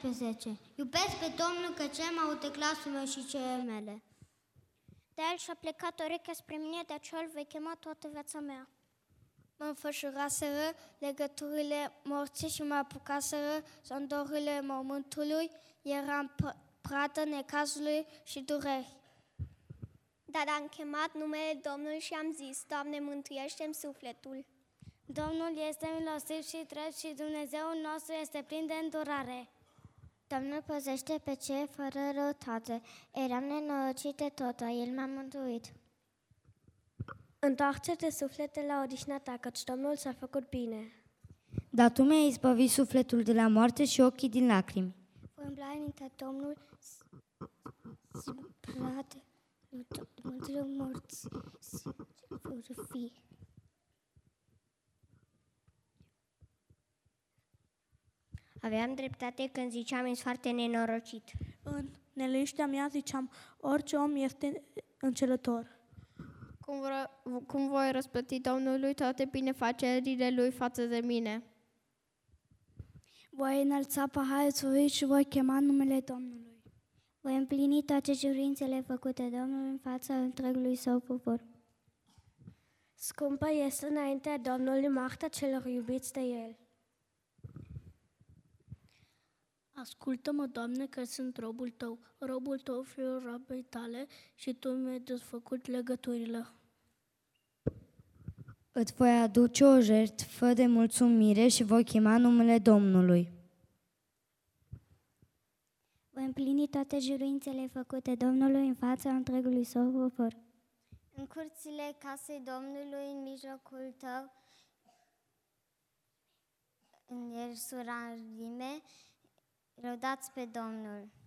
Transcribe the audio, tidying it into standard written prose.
14. Iubesc pe Domnul că ce m-au teclat meu și cele mele. De el și-a plecat urechea spre mine, de aceea îl voi chema toată viața mea. Mă înfășuraseră legăturile morții și mă apucaseră zondorile mormântului, eram pradă necazului și dureri. Dar am chemat numele Domnului și am zis, Doamne, mântuiește-mi sufletul. Domnul este milostiv și drept și Dumnezeul nostru este plin de îndurare. Domnul păzește pe cei fără răutate. Eram nenorocit de tot, dar El m-a mântuit. Întoarce-te suflete la odihna ta, căci Domnul ți-a făcut bine. Dar tu mi-ai izbăvit sufletul de la moarte și ochii din lacrimi. Voi îmbla înaintea Domnul prade, mântuirea morți, fără fi. Aveam dreptate când ziceam, ești foarte nenorocit. În neliniștea mea ziceam, orice om este înșelător. Cum voi răsplăti Domnului toate binefacerile Lui față de mine? Voi înălța paharul și voi chema numele Domnului. Voi împlini toate jurințele făcute Domnului în fața întregului său popor. Scumpă este înaintea Domnului moartea celor iubiți de El. Ascultă-mă, Doamne, că sunt robul Tău, fiul robei Tale, și Tu mi-ai desfăcut legăturile. Îți voi aduce o jertfă de mulțumire și voi chema numele Domnului. Voi împlini toate jurințele făcute Domnului în fața întregului său popor. În curțile casei Domnului, în mijlocul tău, în Ierusalim, lăudați pe Domnul.